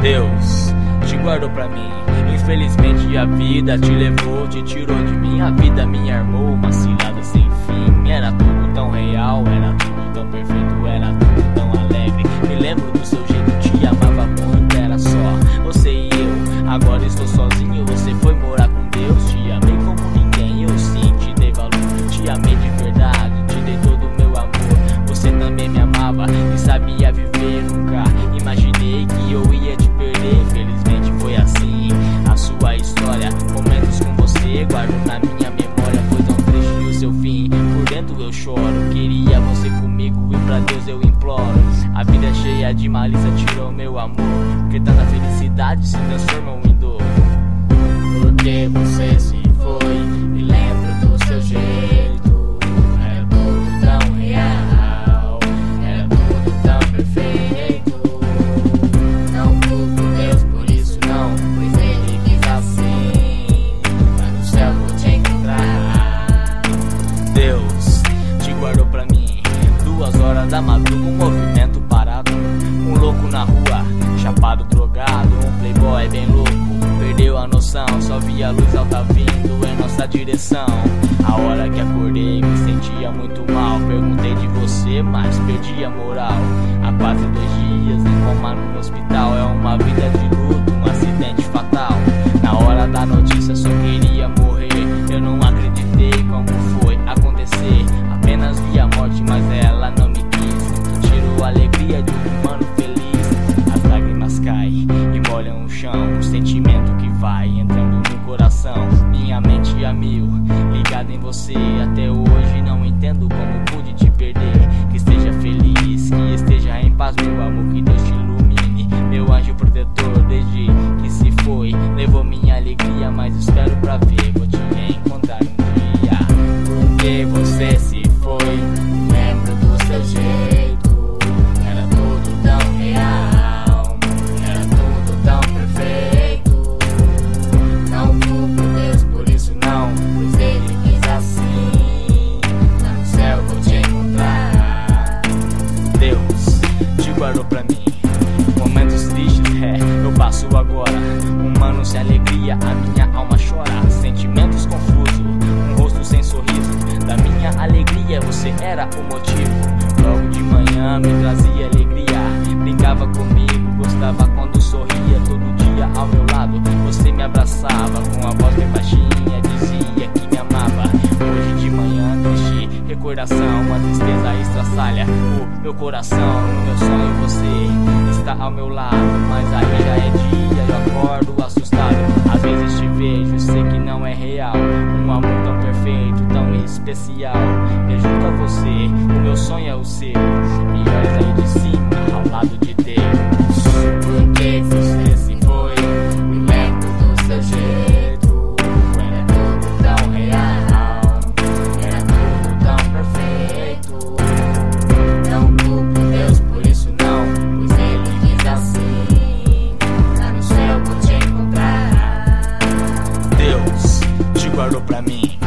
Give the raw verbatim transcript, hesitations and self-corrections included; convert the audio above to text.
Deus te guardou pra mim. Infelizmente a vida te levou, te tirou de mim. A vida me armou uma cilada sem fim. Era tudo tão real, era tudo tão perfeito, era tudo tão alegre. Me lembro do seu jeito, te amava muito, era só você e eu. Agora estou sozinho, você foi morar com Deus. Te amei como ninguém, eu sim te dei valor. Te amei de verdade, te dei todo o meu amor. Você também me amava e sabia viver. Nunca imaginei que eu ia te perder. Infelizmente foi assim a sua história. Momentos com você guardo na minha memória. Foi tão triste o seu fim, por dentro eu choro. Queria você comigo e pra Deus eu imploro. A vida é cheia de malícia, tirou meu amor. Porque tanta felicidade se transformou em dor. Porque você se foi, me lembro do seu jeito. Era tudo tão real, era tudo tão perfeito. Não culpo Deus por isso não, pois Ele quis assim. Lá no céu vou te encontrar. Deus te guardou pra mim. Duas horas da madruga, um movimento parado. Um louco na rua, chapado, drogado. Um playboy bem louco, perdeu a noção. Só via a luz alta vindo em nossa direção. A hora que acordei me sentia muito mal. Perguntei de você, mas perdi a moral. Há quase dois dias em coma no hospital. É uma vida de luto, um acidente fatal. Na hora da notícia só queria morrer. Eu não acreditei como foi acontecer. Apenas vi a morte, mas ela não me quis. Tirou a alegria de um humano feliz. As lágrimas caem e molham o chão. Um sentimento que vai entrando no coração. Minha mente a mil, ligada em você. Até hoje não entendo como pude te perder. Que esteja feliz, que esteja em paz, meu amor, que Deus te ilumine. Meu anjo protetor, desde que se foi, levou minha alegria, mas espero pra ver. Vou te reencontrar um dia. Porque você se foi, me lembro do seu jeito. Era tudo tão real, era tudo tão perfeito. Não culpo Deus por isso não, pois Ele quis assim. Lá no céu vou te encontrar. Deus te guardou pra mim. Momentos tristes, é, eu passo agora. Humano sem alegria, a minha alma chora. Sentimentos confusos, um rosto sem sorriso. Da minha alegria você era o motivo. Logo de manhã me trazia alegria. Brincava comigo, gostava quando sorria. Todo dia ao meu lado você me abraçava. Com a voz bem baixinha dizia que me amava. Hoje de manhã triste recordação, uma tristeza estraçalha o meu coração. No meu sonho você está ao meu lado, mas aí já é dia, eu acordo assustado. Às vezes te vejo e sei que não é real. Um amor tão perfeito, tão especial. Me junto a você, o meu sonho é o seu. Me olhas aí de cima, ao lado de Deus. Porque você se foi, me lembro do seu jeito. Era tudo tão real, era tudo tão perfeito. Não culpo Deus por isso não, pois Ele quis assim. Lá no céu vou te encontrar. Deus te guardou pra mim.